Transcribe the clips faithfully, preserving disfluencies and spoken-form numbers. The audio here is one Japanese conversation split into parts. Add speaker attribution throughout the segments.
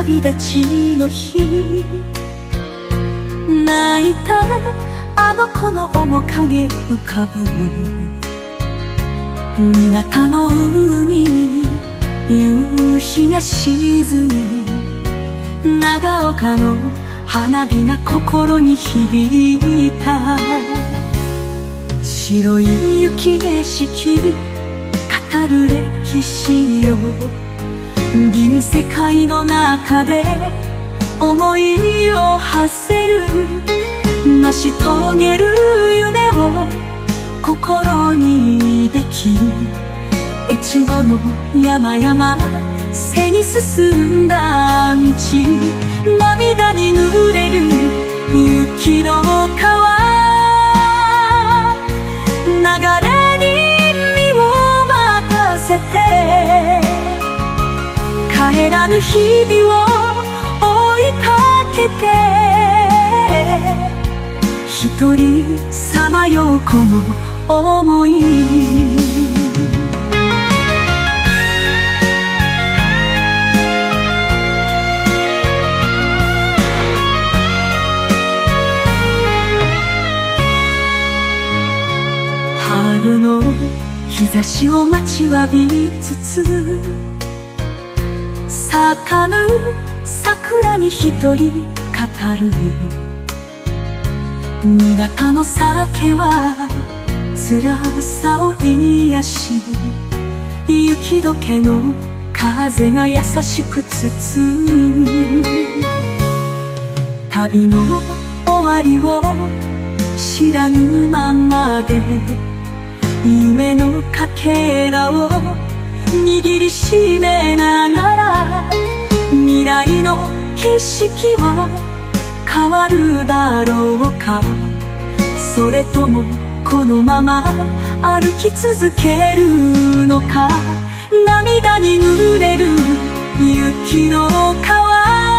Speaker 1: 旅立ちの日、泣いたあの子の面影浮かぶ港の海に夕日が沈み、長岡の花火が心に響いた。白い雪景色語る歴史よ、銀世界の中で思いを馳せる、成し遂げる夢を心にでき、越後の山々背に進んだ道、涙に濡れる雪の川、流れに身を任せて帰らぬ日々を追いかけて、一人さまようこの想い。春の日差しを待ちわびつつ、咲かぬ桜に一人語る。新潟の酒は辛さを癒し、雪解けの風が優しく包む。旅の終わりを知らぬままで、夢のかけらを握りしめながら、未来の景色は変わるだろうか、それともこのまま歩き続けるのか。涙に濡れる雪の川、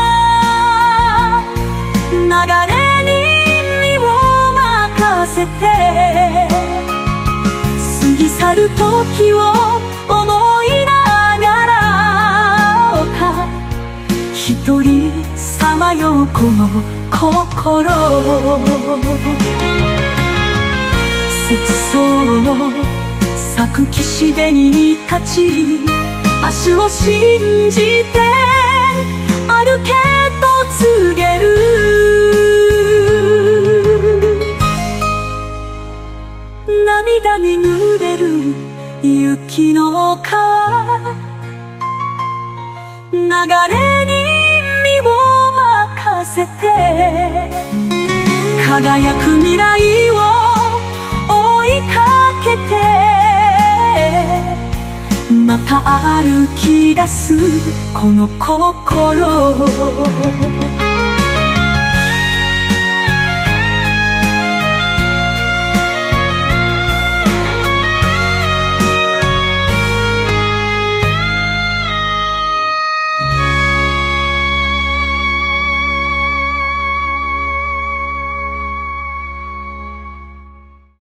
Speaker 1: 流れに身を任せて過ぎ去る時を思いながらか、一人さまようこの心。節操の咲く岸辺に立ち、足を信じて歩けと告げる。涙に濡れる雪の川、流れに身を任せて輝く未来を追いかけて、また歩き出すこの心。